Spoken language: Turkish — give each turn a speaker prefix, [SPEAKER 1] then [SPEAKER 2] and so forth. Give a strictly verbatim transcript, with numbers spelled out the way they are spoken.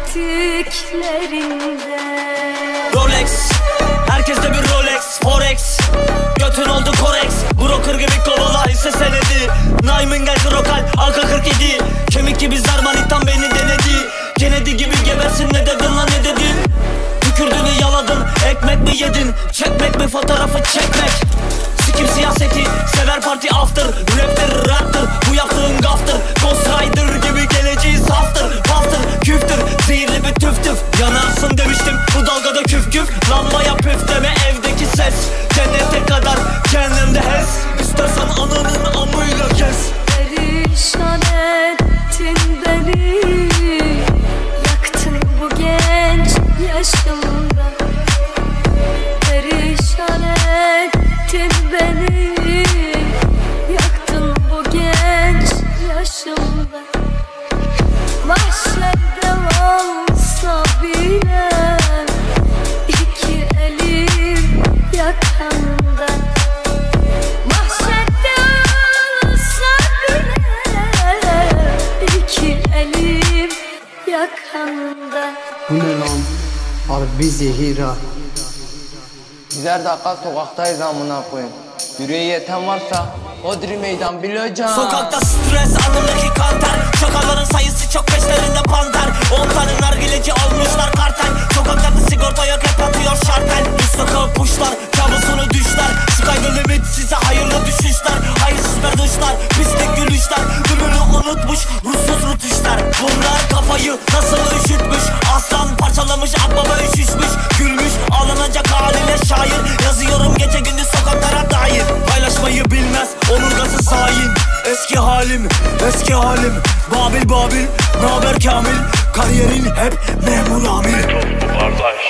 [SPEAKER 1] ettiklerinde.
[SPEAKER 2] Rolex, herkeste bir Rolex, Forex, götün oldu Korex. Broker gibi kovala hisse senedi. Naimin gel krokal, arka kırk yedi. Kemik gibi zarmanitan beni denedi. Kennedy gibi gebersin, ne dedin lan ne dedin? Tükürdüğünü yaladın, ekmek mi yedin? Çekmek mi fotoğrafı çekmek? Sikim siyaseti, sever parti after. Raptir, raptir, bu yaptığın gaftır. Ghost Rider gibi geleceğiz after. Paftır, küftür, zehirli bir tüf tüf. Yanarsın demiştim, bu dalgada küf küf. Lambaya püf deme evdeki ses. Cennete kadar kendimde hes. İstersen ananın amıyla kes.
[SPEAKER 1] Perişan ettin beni, yaktın bu genç yaşımda. Perişan ettin beni, yaktın bu genç yaşımda. Mahşerde olsa bile iki elim yakanda. Mahşerde olsa bile iki elim yakanda.
[SPEAKER 3] Bu ne lan? Harbi zehir ha.
[SPEAKER 4] Birer dakika sokaktayız amına koyayım. Yüreği yeten varsa Hodri meydan bileceğim.
[SPEAKER 2] Sokakta stres, alnımdaki kanter. Çakalların sayısı çok, peşlerinde panter. On tane nargileci olmuşlar kartel. Sokaklarda sigorta yok, hep atıyor şartel. Üst sokağı puşlar, kabusunu düşler. Sky the limit, size hayırlı düşüşler. Hayırsız berduşlar, pislik gülüşler. Gülünü unutmuş, ruhsuz rutuşlar. Bunlar kafayı nasıl üşütmüş? Aslan parçalamış, akbaba üşüşmüş. Gülmüş, ağlanacak haline şair. Yazıyorum gece gündüz sokaklara dair. Paylaşmayı bilmez, omurgası hain. Eski halim, eski halim. Babil Babil, naber Kamil? Kariyerin hep memur amil.
[SPEAKER 5] Bu kardeş